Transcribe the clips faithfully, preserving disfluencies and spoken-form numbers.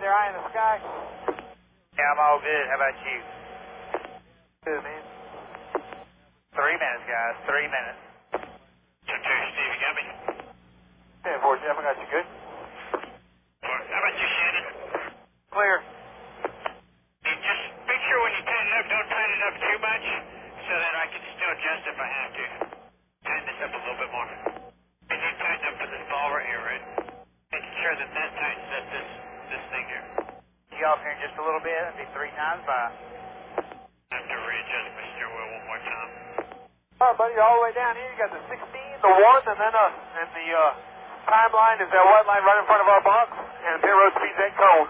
there, eye in the sky? Yeah, I'm all good. How about you? Good, man. Three minutes, guys. Three minutes. Two, two, Steve, you got me? ten four, Jeff, I got you good. Four. How about you, Shannon? Clear. Hey, just make sure when you tighten it up, don't tighten it up too much so that I can still adjust if I have to. Tighten this up a little bit more. And you tighten up for this ball right here, right? Making sure that that tightens up this, this thing here. You off here in just a little bit? That'd be three times by. I have to readjust my steer wheel one more time. All right, buddy, all the way down here, you got the sixteen, the one, and then uh, and the uh, timeline is that white line right in front of our box, and pit road speed's that cone.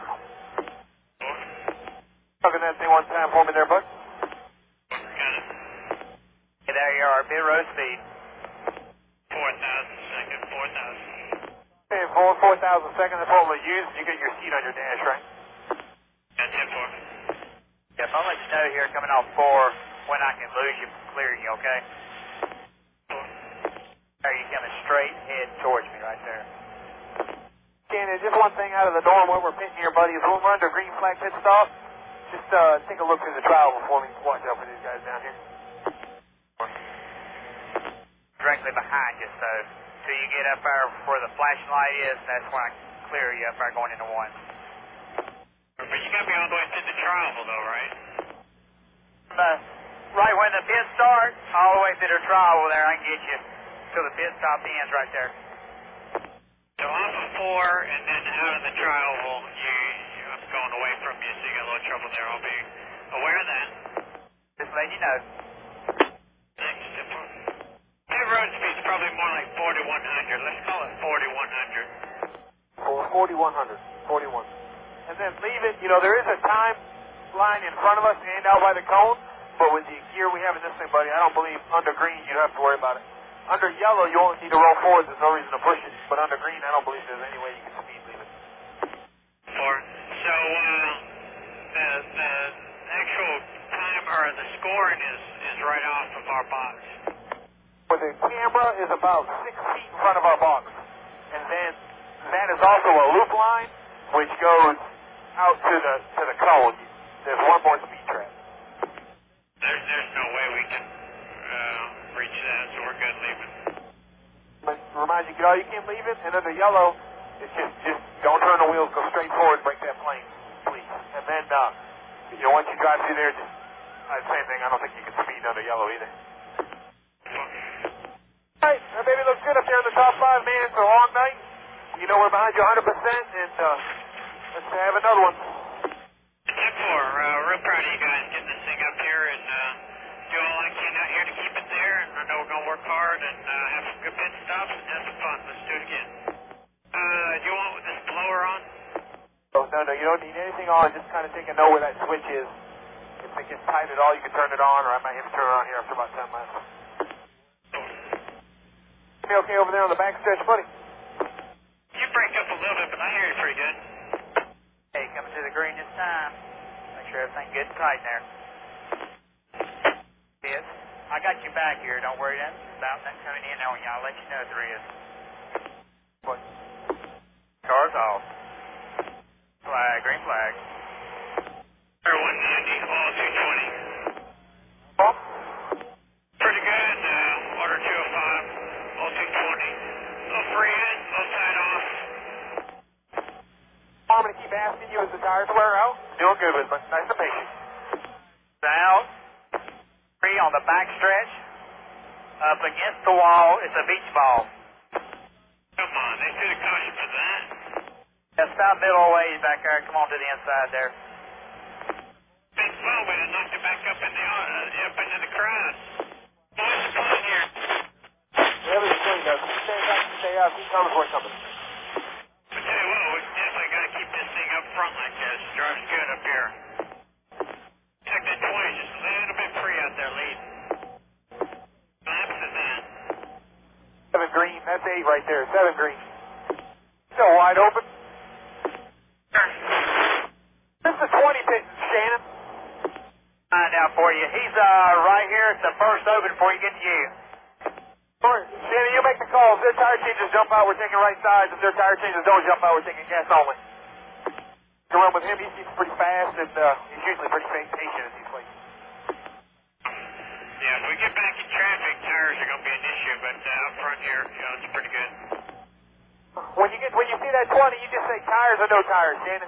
Tugging that thing one time for me there, bud. Got it. Hey, there you are. Pit road speed. four thousand second, four thousand. ten four, four thousand second, that's what we'll use. You get your seat on your dash, right? Yeah, ten four. Yep, I'll let you know here coming off four when I can lose you from clearing you, okay? There, you coming straight head towards me right there. Shannon, just one thing out of the norm where we're pitting here, buddy, is when we're under green flag pit stop, just uh, take a look through the trial before we watch out for these guys down here. Directly behind you, so till you get up there where the flashing light is, that's when I clear you up there going into one. But you got me all the way through the trial, though, right? Uh, right when the pit starts, all the way through the trial there, I can get you till the pit stop ends right there. So off of four and then out of the trial, well, you, you, I'm going away from you, so you got a little trouble there. I'll be aware of that. Just letting you know. Thanks, ten four. Pit road speed's probably more like forty-one hundred. Let's call it forty-one hundred. For forty-one hundred, forty-one. And then leave it, you know, there is a time line in front of us and out by the cone, but with the gear we have in this thing, buddy, I don't believe under green you have to worry about it. Under yellow, you only need to roll forward. There's no reason to push it. But under green, I don't believe there's any way you can speed leave it. Four. So, uh, the, the actual time or the scoring is, is right off of our box. But the camera is about six feet in front of our box. And then that is also a loop line, which goes out to the to the cone. There's one more speed trap. There's, there's no way we can uh, reach that, so we're good leaving. But remind you, all you can't leave it. And under yellow, it's just just don't turn the wheels, go straight forward, break that plane, please. And then uh, you know once you drive through there, just uh, same thing. I don't think you can speed under yellow either. All right, that baby looks good up there in the top five, man. It's a long night. You know we're behind you one hundred percent, and uh, let's have another one. ten four, uh, real proud of you guys getting this thing up here and uh, do all I can out here to keep it there. And I know we're going to work hard and uh, have some good pit stops and have some fun. Let's do it again. Uh, do you want this blower on? Oh, no, no, you don't need anything on. Just kind of take a note where that switch is. If it gets tight at all, you can turn it on, or I might have to turn it on here after about ten laps. You okay over there on the back stretch, buddy? You break up a little bit, but I hear you pretty good. Hey, coming to the green this time. Make sure everything's good and tight there. Yes, I got you back here. Don't worry about that coming in on you. I'll let you know if there is. What? Car's off. Flag, green flag. Air one ninety, all two twenty. Oh. Pretty good. Uh, order two oh five, all two twenty. Little free in, little side off. I'm going to keep asking you as the tires wear out. Doing good with it, but nice and patient. South. Three on the back stretch. Up against the wall. It's a beach ball. Come on, they should have caught you for that. Yeah, stop middle ways back there. Come on to the inside there. Been slow, but it knocked it back up in the uh, up into the crowd. Boys are pulling here. Whatever the swing goes, stay back, stay out. Keep coming, we're coming. I tell you what, we definitely got to keep this thing up front like this. Drives good up here. Check that twenty, just a little bit free out there, lead. Laps is in. Seven green, that's eight right there. Seven green. Still wide open. This is twenty pit, Shannon. Find out for you. He's uh right here at the first open before you get to you. All right, Shannon, you make the call. If their tire changes jump out, we're taking right sides. If their tire changes don't jump out, we're taking gas only. to run with him. He seems pretty fast, and uh, he's usually pretty patient at these places. Yeah, if we get back in traffic, tires are going to be an issue, but uh, up front here, you know, it's pretty good. When you get when you see that twenty, you just say tires or no tires, Shannon.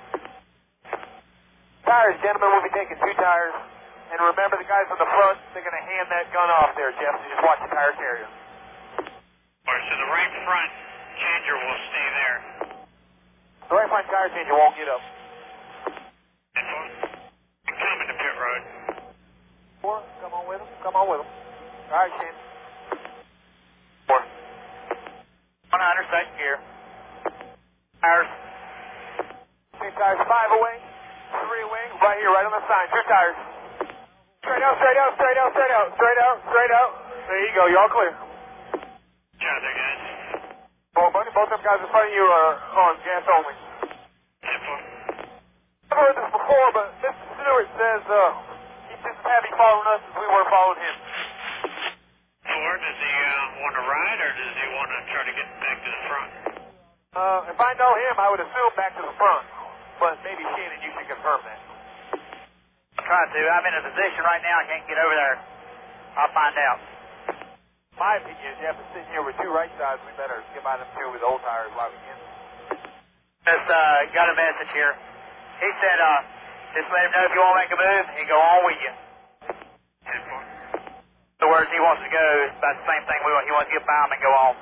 Tires, gentlemen, we'll be taking two tires. And remember, the guys on the front, they're going to hand that gun off there, Jeff, so just watch the tire carrier. All right, so the right front changer will stay there. The right front tire changer won't get up. And four, coming to pit road. Four, come on with them, come on with them. All right, Shannon. Four. one hundred, second gear. Tires. Two tires, five away, three away, right here, right on the sign, two tires. Straight out, straight out, straight out, straight out, straight out, straight out. There you go, you're all clear. Yeah, there, guys. Oh, buddy, both them guys in front of you are on gas only. ten four. I've heard this before, but Mister Stewart says uh, he's just as happy following us as we were following him. Four, does he uh, want to ride, or does he want to try to get back to the front? Uh, if I know him, I would assume back to the front. But maybe Shannon, you can confirm that. I'm trying to. I'm in a position right now. I can't get over there. I'll find out. My opinion is Jeff is sitting here with two right sides. We better get by them two with old tires while we can. Just uh, got a message here. He said, uh, just let him know if you want to make a move, he go on with you. ten four. The words he wants to go is about the same thing we want. He wants to get by him and go on.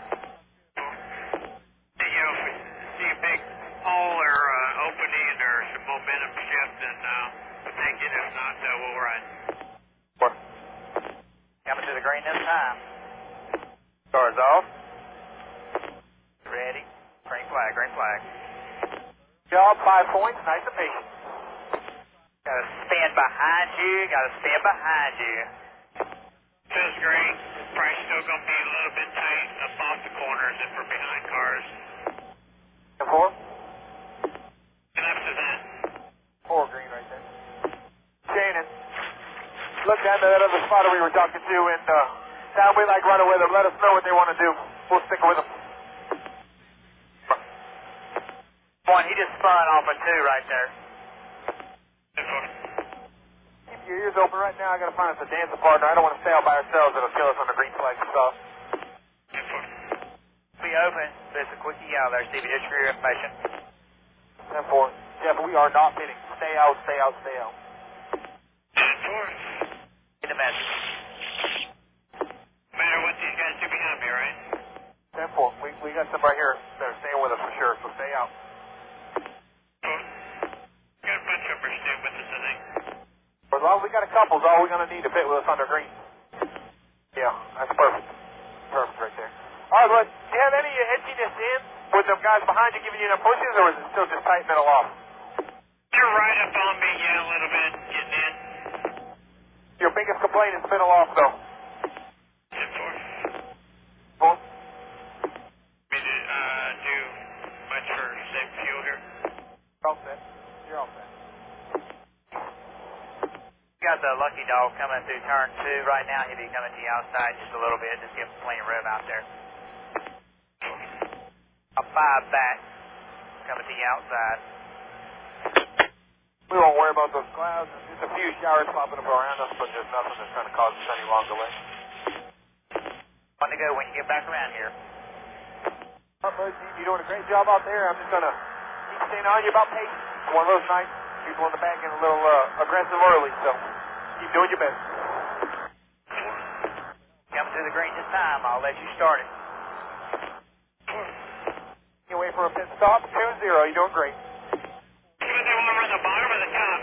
You know, if we see a big hole or uh, opening or some momentum shift, then uh, we'll take it. If not, uh, we'll ride. Four. Coming to the green this time. Cars off. Ready. Green flag, green flag. Job, five points, nice and patient. Got to stand behind you, got to stand behind you. Feels great. Probably still going to be a little bit tight up off the corners and for behind cars. And four? And after that, Four green right there. Shannon, look down to that other spotter we were talking to, and uh, down we like running with them. Let us know what they want to do. We'll stick with them. One, he just spun off a two right there. ten four. Keep your ears open right now. I got to find us a dancing partner. I don't want to stay out by ourselves. It'll kill us on the green flag stuff. ten four. Be open. There's a quickie out there. See if you just for your information. ten four. Jeff, we are not pitting. Stay out, stay out, stay out. ten four. Get the message. No matter what these guys do behind me, right? ten four. We, we got some right here that are staying with us for sure, so stay out. Four. Got a bunch of them staying with us, I think. As long as we got a couple, is all we're going to need to pit with us under green. Yeah, that's perfect. Perfect right there. All right, bud. Do you have any edginess in with them guys behind you giving you enough pushes, or is it still just tight middle off? They're right up on me, yeah, a little bit, getting in. Your biggest complaint is middle off, though. ten four. Four? Me to uh, do much for safe fuel here? You're all set. You're all set. Got the lucky dog coming through turn two right now. He'll be coming to the outside just a little bit. Just give him plenty of room out there. A five back coming to the outside. We won't worry about those clouds. Just a few showers popping up around us, but there's nothing that's going to cause us any long delay. Want to go when you get back around here. All right, bud. You're doing a great job out there. I'm just going to keep staying on you about pace. It's one of those nights. People in the back getting a little uh, aggressive early, so keep doing your best. Coming to the green this time. I'll let you start it. You wait for a pit stop. two zero. You're doing great. Do they want to run the bottom or the top?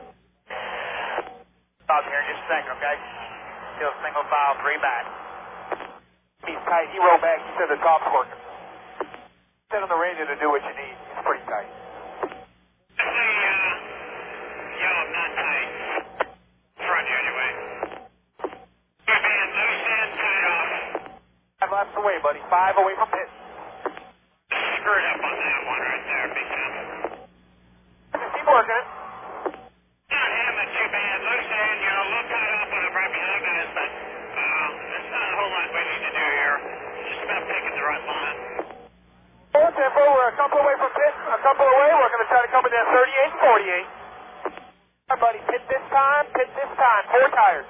Stop here in just a second, okay? Still single file, three back. He's tight. He rolled back. He said the top's working. Set on the radio to do what you need. It's pretty tight. I say, uh, yellow, not tight. Front here, anyway. Good man, loose end, tied off. Five laps away, buddy. Five away from pit. Screwed up on that one right there, big time. Keep working it. Not having too bad. Loose end, you know, a little tied off when I'm right behind guys, but uh, there's not a whole lot we need to do here. Just about picking the right line. Four, ten, four. We're a couple away from pit. A couple away. We're going to try to come in then thirty-eight and forty-eight. All right, buddy, pit this time, pit this time. Four tires.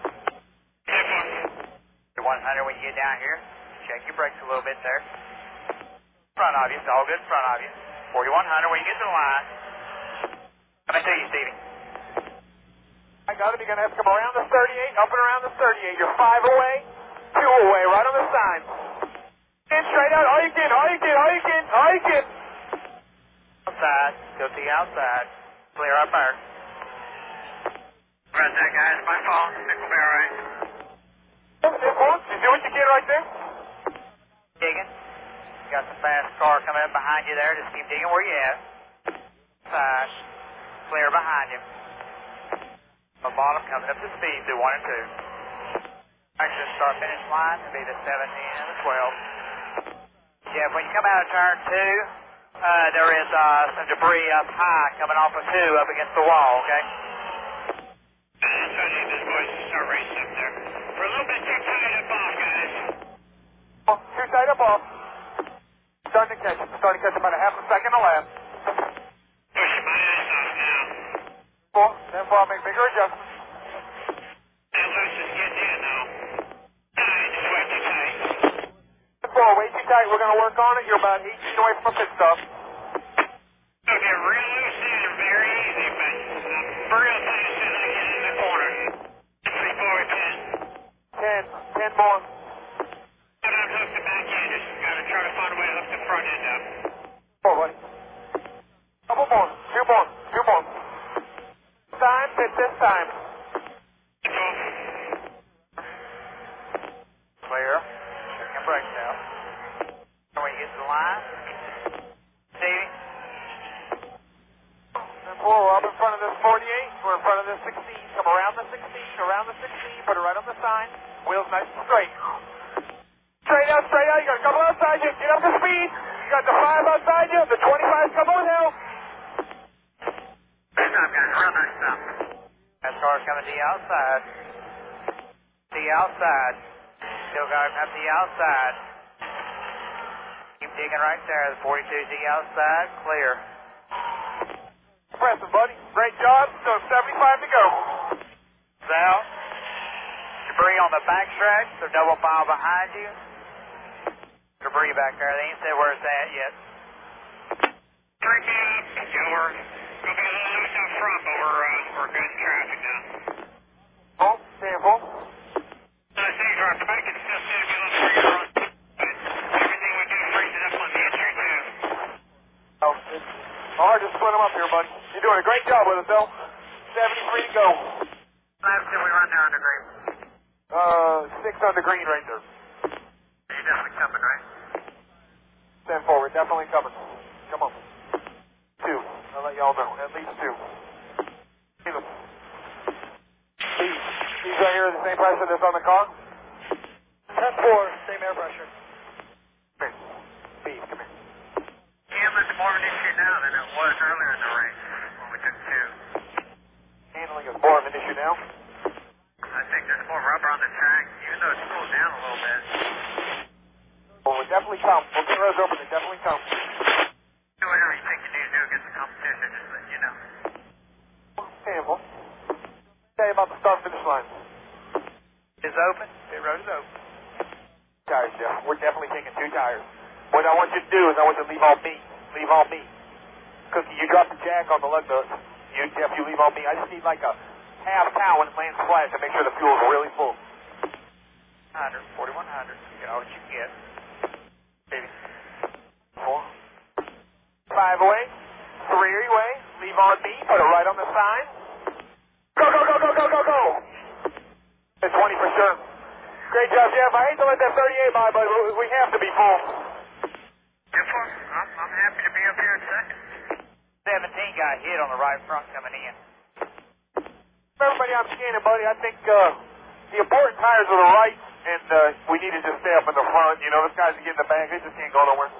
one hundred when you get down here. Check your brakes a little bit there. Front of you, it's all good in front of you. forty-one hundred when you get to the line. Coming to you, Stevie. I got him. You're going to have to come around the thirty-eight, up and around the thirty-eight. You're five away, two away, right on the sign. In straight out, all you can, all you can, all you can, all you can. Outside, go to the outside. Clear up there. Right there, guys. My fault. Nick will be all right. You do what you can right there. Digging. Got the fast car coming up behind you there. Just keep digging where you at. Side. Clear behind you. The bottom coming up to speed through one and two. Actually, start finish line will be the seventeen and the twelve. Jeff, when you come out of turn two, uh, there is uh, some debris up high coming off of two up against the wall, okay? That's why I need this boys to start racing up there. We're a little bit too tied up off, guys. Oh, too tight up off. Starting to catch it. Starting to catch about a half a second a lap. Pushing my ass off now. Four. Therefore, I'll make bigger adjustments. That loose is getting in, though. Tight. It's way too tight. Four. Way too tight. We're going to work on it. You're about eighteen away from a pit stop. It'll get real loose in very easy, but I'm real tight as soon as I get in the corner. Three, four, ten. Ten. Ten more. But I'm hooked the back end. Just got to try to find a way to hook the front end up. Four, buddy. Couple more. Two more. Two more. Time. Pit this time. Cool. Clear. Check your brakes out. When you get to the line, Stevie. Four. We're up in front of this forty-eight. We're in front of this sixteen. Come around the sixteen. Around the sixteen. Put it right on the sign. Wheels nice and straight. Straight out, straight out. You got a couple outside you. Get up to speed. You got the five outside you. The twenty-five coming with help. Good job, guys. Real nice stuff. That car's coming to the outside. To the outside. Still got him up to the outside. Keep digging right there. The forty-two to the outside. Clear. Impressive, buddy. Great job. Still seventy-five to go. South. Debris on the back track. So double file behind you. Debris back there. They ain't said where it's at yet. Break me up. Yeah, we're going to be a little loose up front, but we're, uh, we're good in traffic now. Oh, sample. Uh, things are the back. It's still seems to be a little freer on. But everything we do frees it up on the entry, too. Oh, it's hard to split them up here, buddy. You're doing a great job with it, though. seventy-three to go. Last till we run down to green. Uh, six on the green right there. You're definitely coming, right? Ten forward, definitely coming. Come on. Two. I'll let y'all know. At least two. See them. These. These right here are the same pressure that's on the car? Ten four, same air pressure. Come here. Beef, come here. Handling's more of an issue now than it was earlier in the race when we took two. Handling is more of an issue now. I think there's more rubber on the track, even though it's cooled down a little bit. Well, we definitely come. We'll get those open. They definitely come. Do whatever you think you need to do against the competition, just let you know. Sample. Tell you about the start finish line. It's open. Pit road is open. Tires, Jeff. We're definitely taking two tires. What I want you to do is I want you to leave on me. Leave on me. Cookie, you drop the jack on the lug nut. You, Jeff, you leave on me. I just need like a half pound when it lands flat to make sure the fuel's really full. one hundred, forty-one hundred. Get all that you can get. Baby. Four. Five away. Three away. Leave on me. Put it right on the sign. Go, go, go, go, go, go, go. It's twenty for sure. Great job, Jeff. I hate to let that thirty-eight by, but we have to be full. Good for I'm, I'm happy to be up here in second. seventeen got hit on the right front coming in. Everybody I'm scanning, buddy, I think uh, the important tires are the right, and uh, we need to just stay up in the front. You know, those guys are getting the back. They just can't go nowhere.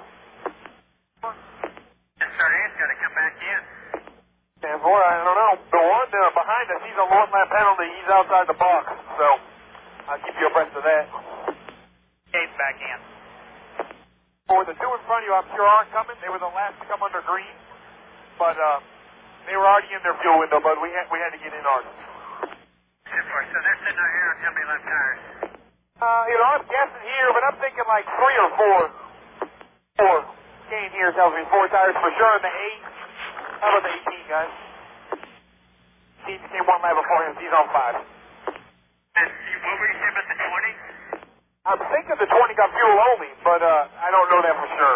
This thirty-eight's got to come back in. And boy, I don't know. The one uh, behind us, he's on one lap penalty. He's outside the box, so I'll keep you abreast of that. Gates back in. For the two in front of you, I'm sure aren't coming. They were the last to come under green. But uh, They were already in their fuel window, but we had we had to get in ours. ten four, so they're sitting out here on how many left tires? Uh, you know, I'm guessing here, but I'm thinking like three or four. Four. Kane here tells me four tires for sure, and the eight. How about the eighteen, guys? He came one lap before him. He's on five. And you, what were you saying about the twenty? I'm thinking the twenty got fuel only, but uh, I don't know that for sure.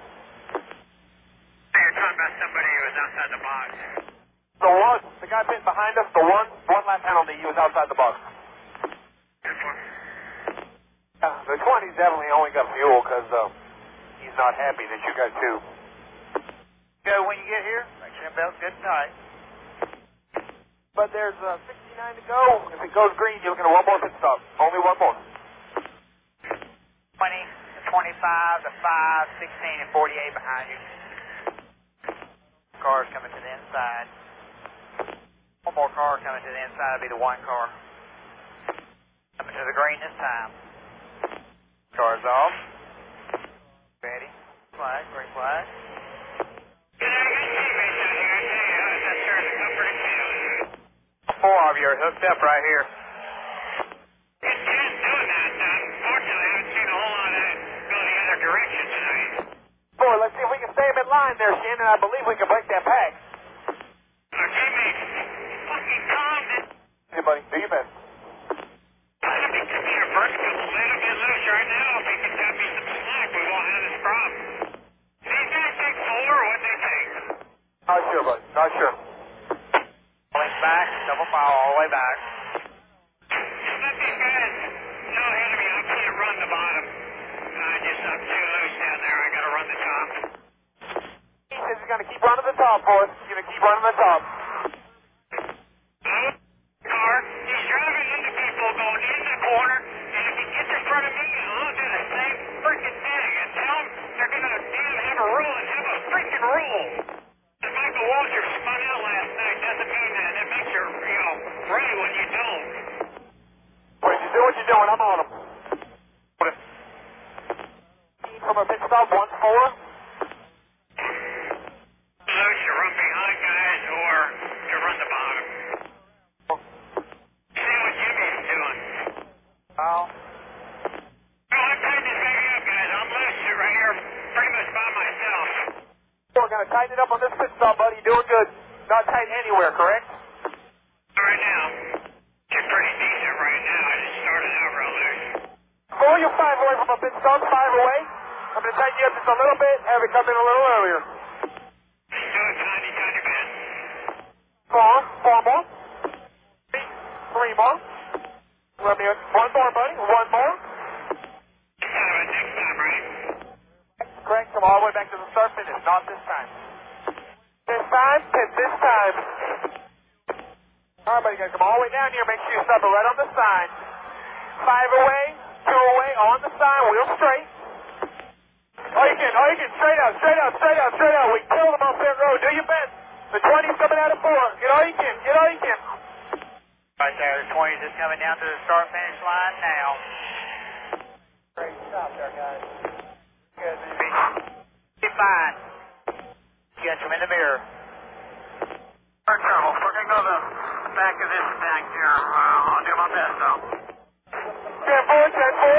You're talking about somebody who was outside the box. The one, the guy sitting behind us, the one, one lap penalty, he was outside the box. ten four. Uh, the twenty's definitely only got fuel because uh, he's not happy that you got two. Go when you get here. Make sure your belt's good and tight. But there's uh, sixty-nine to go. If it goes green, you're looking at one more pit stop. Only one more. twenty, twenty-five, to five, sixteen, and forty-eight behind you. Cars coming to the inside. One more car coming to the inside will be the one car. Coming to the green this time. Cars off. Ready. Flag, green flag. Four of you are hooked up right here. It's just doing that. Unfortunately, I haven't seen a whole lot of it go the other direction tonight. Boy, let's see if we can stay him in line there, Shannon. I believe we can break that pack. Our teammates fucking calmed it. Hey, buddy, do your best. I think it's a first couple. Let him get loose right now. If he can tap me some slack, we won't have this problem. These guys take four or what they take? Not sure, buddy. Not sure. Pulling back, double file all the way back. Just let these guys know ahead of me. I can't run the bottom. I just, I'm too loose down there. I gotta run the top. He says he's going to keep running the top for us. He's going to keep running the top. Car, he's driving into people going in the corner, and if he gets in front of me, I'll do the same freaking thing and tell them they're going to damn have a rule and have a freaking rule. And Michael Walter spun out last night doesn't mean that. That makes you, you know, ready when you don't. Wait, you do what you're doing. I'm on him. From a pit stop, one four. Loose to run behind guys or to run the bottom. See what Jimmy's doing. File. No, I'm tighten this baby up, guys. I'm loose right here pretty much by myself. We're going to tighten it up on this pit stop, buddy. You're doing good. Not tight anywhere, correct? Right now, it's pretty decent right now. I just started out real loose. Four, you're five away from a pit stop, five away. I'm going to tighten you up just a little bit, have it come in a little earlier. Just do a tiny, tiny bit. Four, four more. Three, three more. Let me, one more, buddy. One more. Next time, next time, right? Correct. Come all the way back to the start finish. Not this time. This time, pit this time. All right, buddy, guys, come all the way down here. Make sure you stop it right on the sign. Five away, two away, on the sign, wheel straight. Oh, you can, oh, you can, straight out, straight out, straight out, straight out. We killed them off that road. Do your best. The twenty's coming out of four. Get all you can, get all you can. Right there, the twenty just coming down to the start finish line now. Great stop there, guys. Good, baby. Be fine. Catch him in the mirror. We're in trouble. We're going to go to the back of this tank here. Uh, I'll do my best, though. ten four, ten four.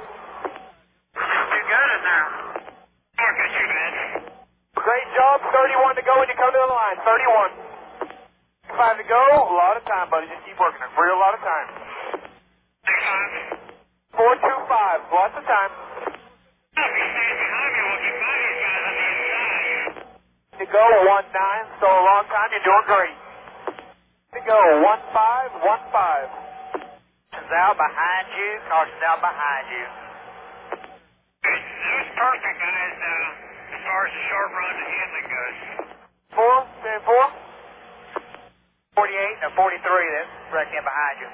Too good in there. Working too bad. Great job. thirty-one to go when you come to the line. thirty-one. Five to go. A lot of time, buddy. Just keep working it. Real lot of time. Next time. Four, two, five. Lots of time. If he stays behind me, we'll get by these guys on the inside. To go, one nine. So a long time. You're doing great. To go, one five, one five. Caution's out behind you. Caution's out behind you. Good. That was perfect, guys, uh, as far as the short run and handling goes. Four, ten four. forty-eight and forty-three that's wrecked in behind you.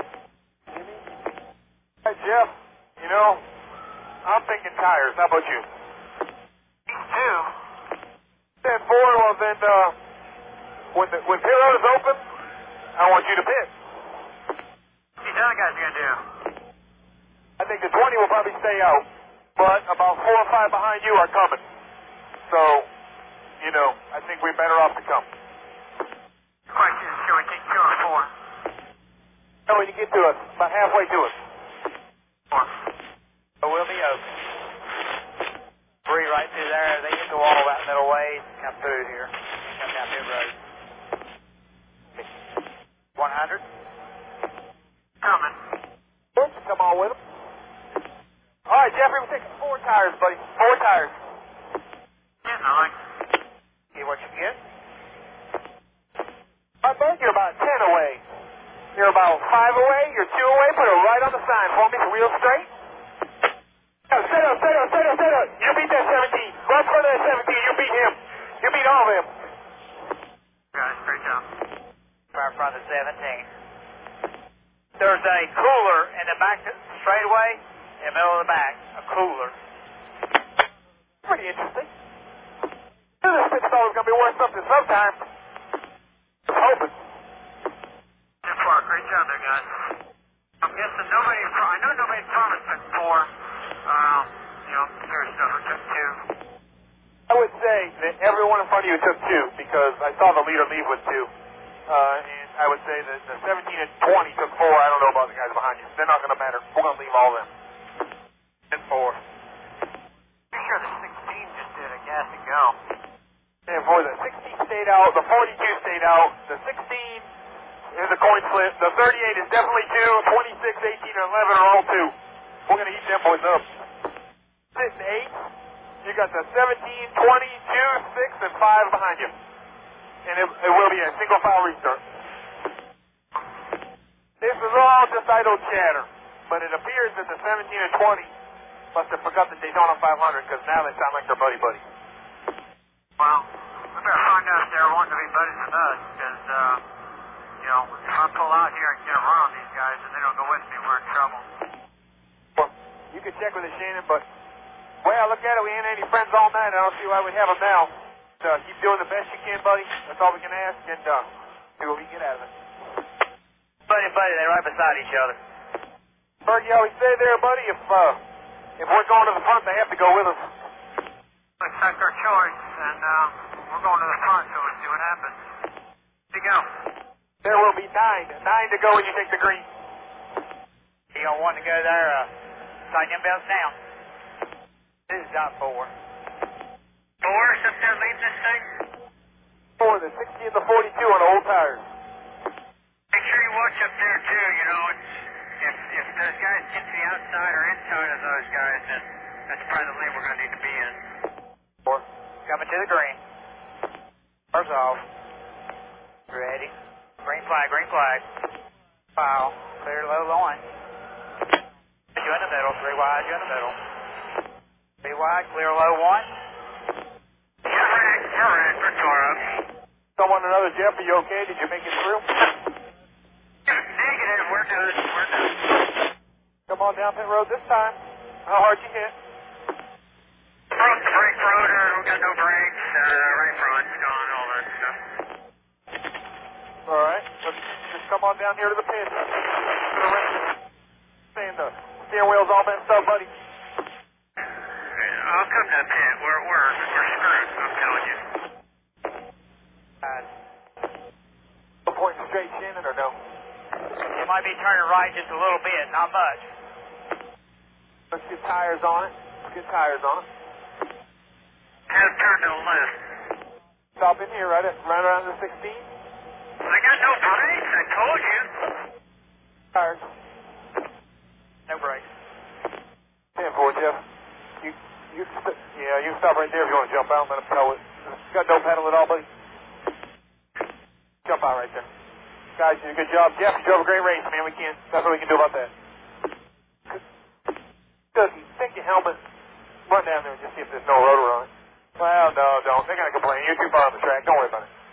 Hey, Jeff, you know, I'm thinking tires. How about you? Two. ten four, well then, uh, when the, when pit road is open, I want you to pit. What the other guys gonna do? I think the twenty will probably stay out, but about four or five behind you are coming. So, you know, I think we're better off to come. to us, about halfway to us. So we'll be open. Three right through there. They hit the wall about middle ways. Come through here. Come down pit road. one hundred. Coming. Come on with them. All right, Jeffrey, we're taking four tires, buddy. Four tires. Yeah, nine. See what you get. I bet you're about ten away. You're about five away. You're two away. Put it right on the sign for me, real straight. Now, set up, set up, set up, set up. You beat that seventeen. Right in front of that seventeen. You beat him. You beat all of them. Guys, great job. Right in front of the seventeen. There's a cooler in the back straightaway, in the middle of the back. A cooler. Pretty interesting. I knew this thought was going to be worth something sometime. I was hoping. Too far. Great job there, guys. I'm guessing nobody, I know nobody promised it four. Um, you know, serious stuff who took two. I would say that everyone in front of you took two because I saw the leader leave with two. Uh, and I would say that the seventeen and twenty took four. I don't know about the guys behind you. They're not going to matter. We're going to leave all of them. And four. Pretty sure the sixteen just did a gas and go. And for the sixteen stayed out, the forty-two stayed out, the sixteen is a coin flip, the thirty-eight is definitely two, twenty-six, eighteen, and eleven are all two. We're going to eat them boys up. Six and eight, you got the seventeen, twenty, two, six, and five behind you. And it, it will be a single file restart. This is all just idle chatter, but it appears that the seventeen and twenty must have forgot the Daytona five hundred because now they sound like they're buddy-buddy. Well, we better find out if they're wanting to be buddies with us because, uh, you know, if I pull out here and get a run on these guys and they don't go with me, we're in trouble. Well, you can check with the Shannon, but the way I look at it, we ain't any friends all night. I don't see why we'd have them now. So keep doing the best you can, buddy. That's all we can ask, and uh, see what we can get out of it. Buddy, buddy, they're right beside each other. Berg, you always say there, buddy, if uh, if we're going to the front, they have to go with us. Looks like our choice, and uh, we're going to the front, so we'll see what happens. Here you go. There will be nine. Nine to go when you take the green. You don't want to go there, uh, tighten them belts down. This is dot four. Four, is up there leading this thing? Four, the sixty and the forty-two on old tires. Make sure you watch up there, too, you know. It's, if, if those guys get to the outside or inside of those guys, then that's probably the lane we're going to need to be in. Four. Coming to the green. Cars off. Ready. Green flag, green flag. Foul. Clear low line. You in the middle. Three wide, you in the middle. Three wide, clear low one. You're right, you're right, for Toro. Someone another, Jeff, are you okay? Did you make it through? Negative, we're good, we're good. Come on down pit road this time. How hard you hit? Front brake rotor, we got no brakes, uh, right front's gone, all that stuff. All right, let's just come on down here to the pit. Saying the steering wheel's all messed up, buddy. I'll come to the pit. We're, we're, we're screwed, I'm telling you. Uh, pointing straight, Shannon, or no? You might be turning right just a little bit, not much. Let's get tires on it. Let's get tires on it. Have turned to the left. Stop in here, right, at, right around the sixteen. I got no brakes, I told you. Tires. No brakes. ten four, Jeff. You, you, yeah, you can stop right there if you want to jump out and let him tow it. Got no pedal at all, buddy. Jump out right there. Guys, you did a good job. Jeff, you drove a great race, man. We can't, that's what we can do about that. Doogie, take your helmet, run down there and just see if there's no rotor on it. Well, no, don't. They're going to complain. You're too far on the track. Don't worry about it.